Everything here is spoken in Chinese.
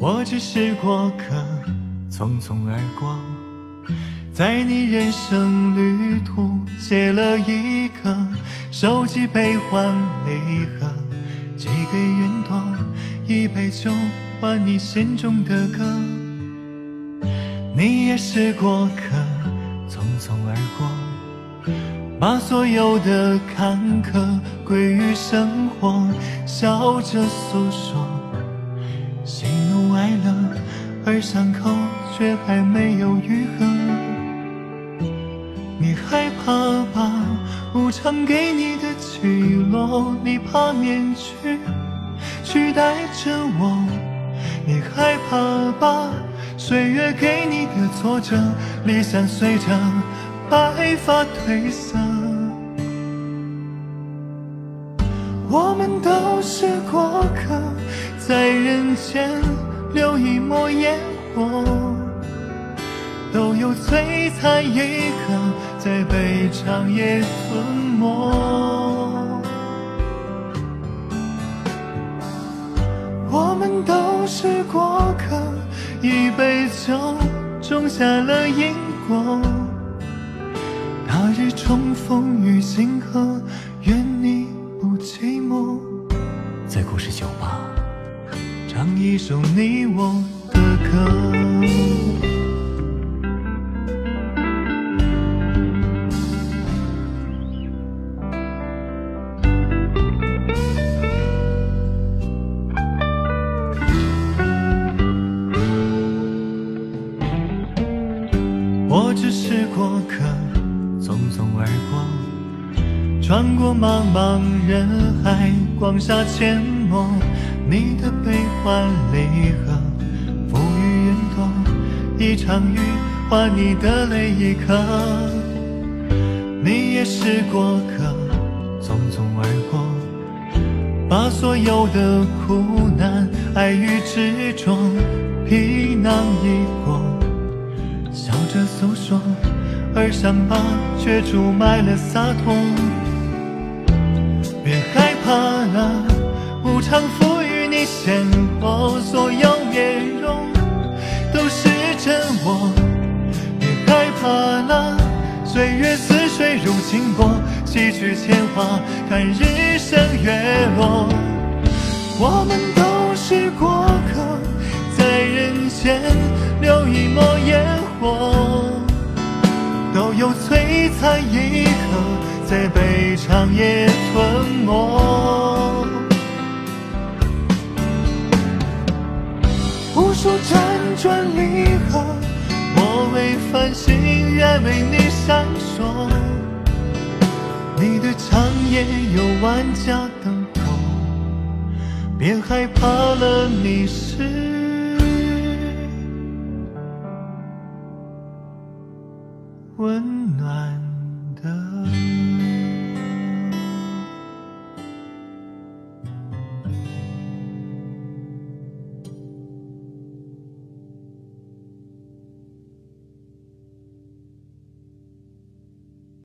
我只是过客，匆匆而过，在你人生旅途写了一个手机悲欢离合，寄给云朵一杯酒，换你心中的歌。你也是过客，匆匆而过，把所有的坎坷归于生活，笑着诉说喜怒哀乐，而伤口却还没有愈合。你害怕吧，无常给你的起落，你怕面具取代着我。你害怕吧，岁月给你的挫折，理想随着白发褪色。我们都是过客，在人间留一抹烟火，都有璀璨一刻，在被长夜吞没。我们都是过客，一杯酒种下了因果，那日重逢于星河，愿你不寂寞。在故事酒吧唱一首你我的歌。我只是过客，匆匆而过，穿过茫茫人海，光下阡陌，你的悲欢离合，浮于云朵，一场雨换你的泪一颗。你也是过客，匆匆而过，把所有的苦难爱与执着皮囊一过，笑着诉说，而伤疤却注满了洒脱。别害怕了，无常赋予你鲜活，所有面容都是真我。别害怕了，岁月似水如清波，洗去铅华，看日升月落。我们都是过客，在人间留一抹烟火，都有璀璨一刻，在被长夜吞没。无数辗转离合，我为繁星，愿为你闪烁。你的长夜有万家灯火，别害怕了，你是